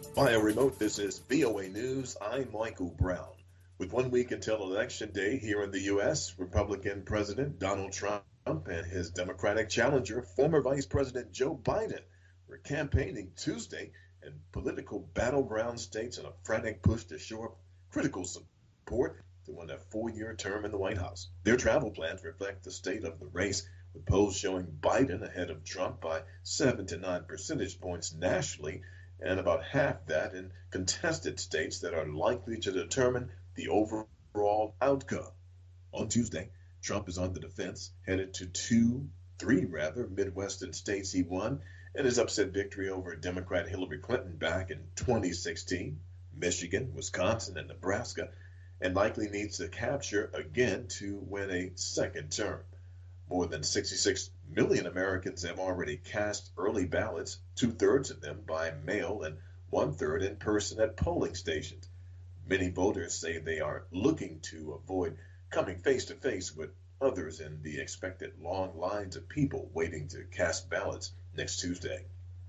Via remote, this is VOA News. I'm Michael Brown. With 1 week until Election Day here in the U.S., Republican President Donald Trump and his Democratic challenger, former Vice President Joe Biden, were campaigning Tuesday in political battleground states in a frantic push to shore up critical support to win a four-year term in the White House. Their travel plans reflect the state of the race, with polls showing Biden ahead of Trump by 7 to 9 percentage points nationally, and about half that in contested states that are likely to determine the overall outcome. On Tuesday, Trump is on the defense, headed to three Midwestern states he won, and his upset victory over Democrat Hillary Clinton back in 2016, Michigan, Wisconsin, and Nebraska, and likely needs to capture again to win a second term. More than 66 million Americans have already cast early ballots, two-thirds of them by mail and one-third in person at polling stations. Many voters say they are looking to avoid coming face-to-face with others in the expected long lines of people waiting to cast ballots next Tuesday.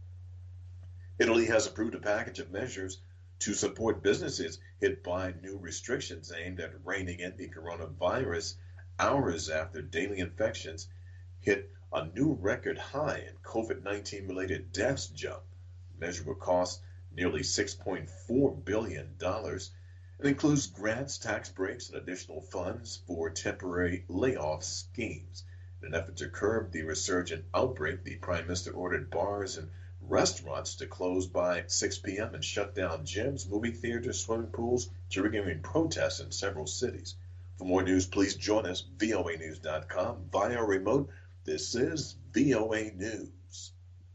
Italy has approved a package of measures to support businesses hit by new restrictions aimed at reining in the coronavirus hours after daily infections hit a new record high and COVID-19 related deaths jump. The measure will cost nearly $6.4 billion and includes grants, tax breaks, and additional funds for temporary layoff schemes. In an effort to curb the resurgent outbreak, the Prime Minister ordered bars and restaurants to close by 6 p.m. and shut down gyms, movie theaters, swimming pools, triggering protests in several cities. For more news, please join us, voanews.com, via remote. This is VOA News.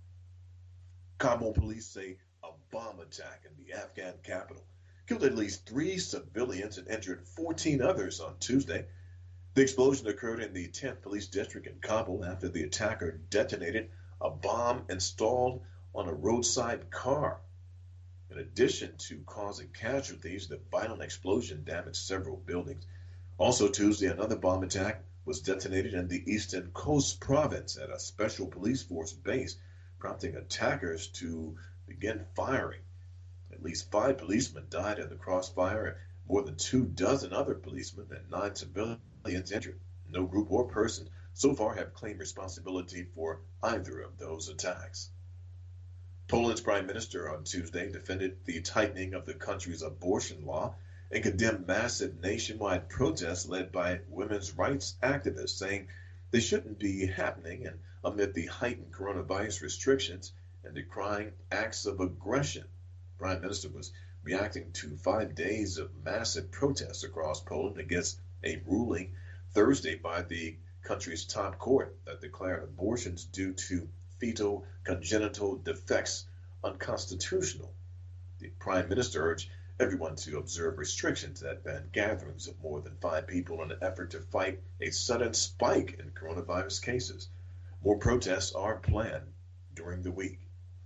Kabul police say a bomb attack in the Afghan capital killed at least 3 civilians and injured 14 others on Tuesday. The explosion occurred in the 10th Police District in Kabul after the attacker detonated a bomb installed on a roadside car. In addition to causing casualties, the violent explosion damaged several buildings. Also Tuesday, another bomb attack was detonated in the Eastern Coast province at a special police force base, prompting attackers to begin firing. At least 5 policemen died in the crossfire, more than 24 other policemen and 9 civilians injured. No group or person so far have claimed responsibility for either of those attacks. Poland's prime minister on Tuesday defended the tightening of the country's abortion law and condemned massive nationwide protests led by women's rights activists, saying they shouldn't be happening and amid the heightened coronavirus restrictions and decrying acts of aggression. The Prime Minister was reacting to 5 days of massive protests across Poland against a ruling Thursday by the country's top court that declared abortions due to fetal congenital defects unconstitutional. The Prime Minister urged everyone to observe restrictions that ban gatherings of more than 5 people in an effort to fight a sudden spike in coronavirus cases. More protests are planned during the week.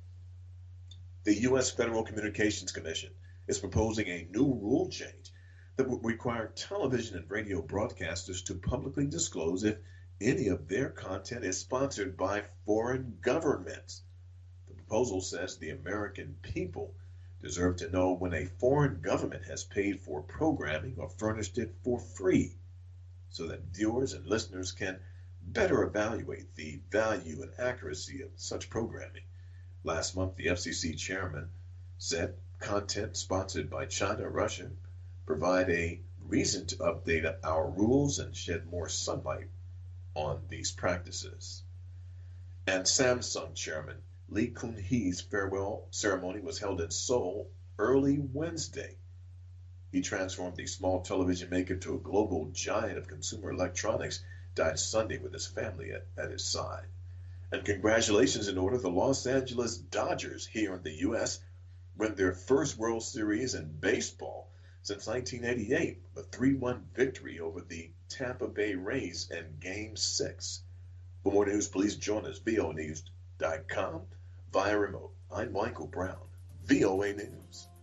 The U.S. Federal Communications Commission is proposing a new rule change that would require television and radio broadcasters to publicly disclose if any of their content is sponsored by foreign governments. The proposal says the American people deserve to know when a foreign government has paid for programming or furnished it for free, so that viewers and listeners can better evaluate the value and accuracy of such programming. Last month, the FCC chairman said content sponsored by China or Russia provide a reason to update our rules and shed more sunlight on these practices. And Samsung chairman Lee Kun-hee's farewell ceremony was held in Seoul early Wednesday. He transformed the small television maker to a global giant of consumer electronics, died Sunday with his family at his side. And congratulations in order, the Los Angeles Dodgers here in the U.S. win their first World Series in baseball since 1988, a 3-1 victory over the Tampa Bay Rays in Game 6. For more news, please join us, voanews.com, via remote. I'm Michael Brown, VOA News.